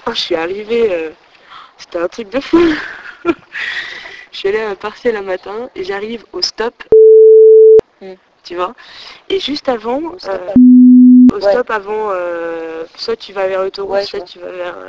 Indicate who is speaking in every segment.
Speaker 1: je suis arrivée, c'était un truc de fou. Je suis allée à un partiel un matin et j'arrive au stop, tu vois. Et juste avant, au stop avant, soit tu vas vers l'autoroute, soit tu vas vers...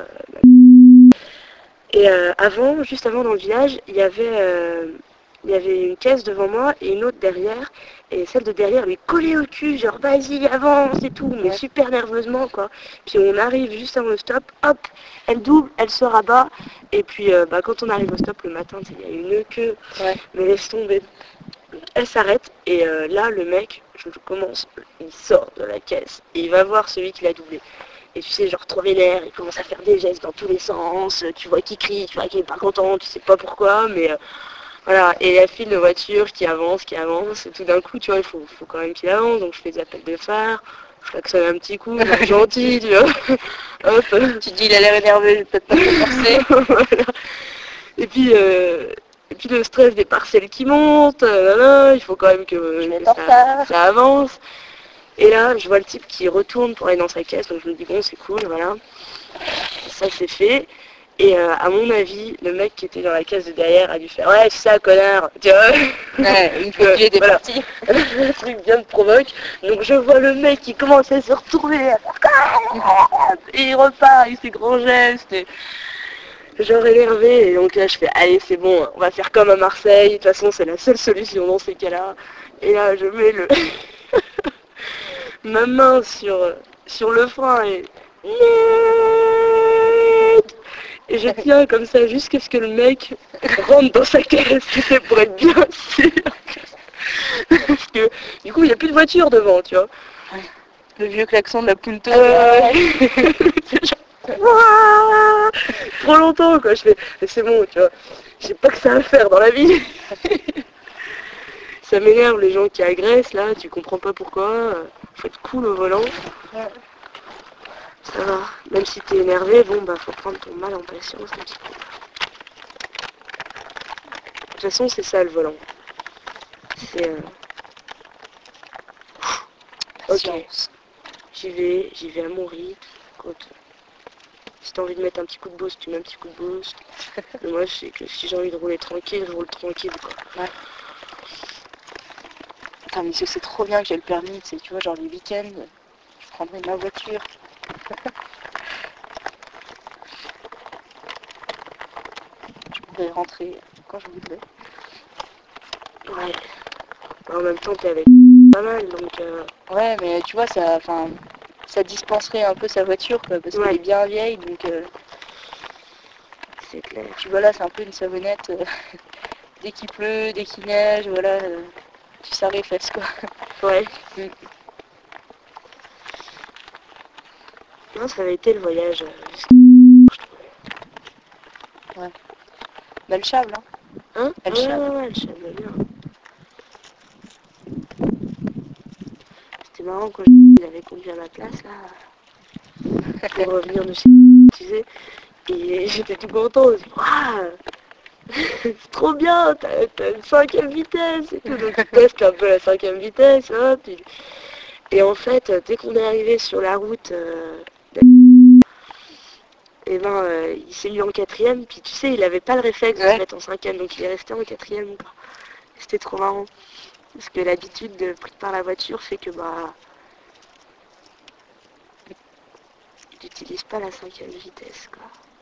Speaker 1: Et juste avant dans le village, il y avait une caisse devant moi et une autre derrière. Et celle de derrière lui collait au cul, genre vas-y, avance et tout, mais super nerveusement quoi. Puis on arrive juste avant le stop, hop, elle double, elle se rabat. Et puis quand on arrive au stop le matin, il y a une queue, mais laisse tomber. Elle s'arrête et là le mec, il sort de la caisse et il va voir celui qui l'a doublé. Et tu sais, genre trop vénère, il commence à faire des gestes dans tous les sens, tu vois qu'il crie, tu vois qu'il est pas content, tu sais pas pourquoi, mais voilà. Et la file de voiture qui avance, et tout d'un coup, tu vois, il faut quand même qu'il avance, donc je fais des appels de phare, je klaxonne un petit coup, genre gentil, tu vois. Hop.
Speaker 2: Tu te dis, il a l'air énervé, je vais peut-être pas te forcer.
Speaker 1: Voilà. Et puis le stress des parcelles qui montent, il faut quand même que ça avance. Et là, je vois le type qui retourne pour aller dans sa caisse, donc je me dis bon, c'est cool, voilà. Ça c'est fait. Et à mon avis, le mec qui était dans la caisse de derrière a dû faire ouais, c'est ça, connard, tu vois.
Speaker 2: Ouais, une fois qu'il était parti.
Speaker 1: Le truc bien me provoque. Donc je vois le mec qui commence à se retourner, à faire et il repart avec ses grands gestes. Et genre énervé, et donc là je fais allez c'est bon, on va faire comme à Marseille, de toute façon c'est la seule solution dans ces cas-là. Et là je mets ma main sur le frein et je tiens comme ça jusqu'à ce que le mec rentre dans sa caisse, tu sais, pour être bien sûr. Parce que du coup il n'y a plus de voiture devant, tu vois.
Speaker 2: Ouais. Le vieux klaxon de la Punto.
Speaker 1: Trop longtemps quoi, je fais c'est bon, tu vois, j'ai pas que ça à faire dans la vie. Ça m'énerve les gens qui agressent là, tu comprends pas pourquoi, faut être cool au volant. Ça va, même si t'es énervé, bon bah faut prendre ton mal en patience un petit peu. De toute façon c'est ça le volant. C'est ok, j'y vais à mon rythme. Écoute, si t'as envie de mettre un petit coup de boost, tu mets un petit coup de boost. Mais moi je sais que si j'ai envie de rouler tranquille, je roule tranquille quoi.
Speaker 2: Ouais. Putain mais c'est trop bien que j'ai le permis, tu vois, genre les week-ends, je prendrai ma voiture. Je pourrais rentrer quand je voudrais.
Speaker 1: Ouais. En même temps t'es avec pas mal donc...
Speaker 2: Ouais mais tu vois ça dispenserait un peu sa voiture quoi, parce qu'elle est bien vieille donc...
Speaker 1: C'est clair.
Speaker 2: Tu vois là c'est un peu une savonnette, dès qu'il pleut, dès qu'il neige, voilà, tu sers les fesses quoi.
Speaker 1: Ouais. Non, ça avait été le voyage.
Speaker 2: Ouais. Bah le chable hein.
Speaker 1: Hein?
Speaker 2: Elle chable.
Speaker 1: Ouais, le chable bien. C'était marrant quand il avait conduit à ma place là. Pour revenir de chez tu sais. Et j'étais tout content. Waouh, c'est trop bien, t'as une 5ème vitesse et tout. Donc tu testes un peu la 5ème vitesse. Hop, et en fait, dès qu'on est arrivé sur la route, et il s'est mis en 4ème. Puis tu sais, il avait pas le réflexe de se mettre en 5ème. Donc il est resté en 4ème. C'était trop marrant. Parce que l'habitude de pris par la voiture fait que il n'utilise pas la 5ème vitesse quoi.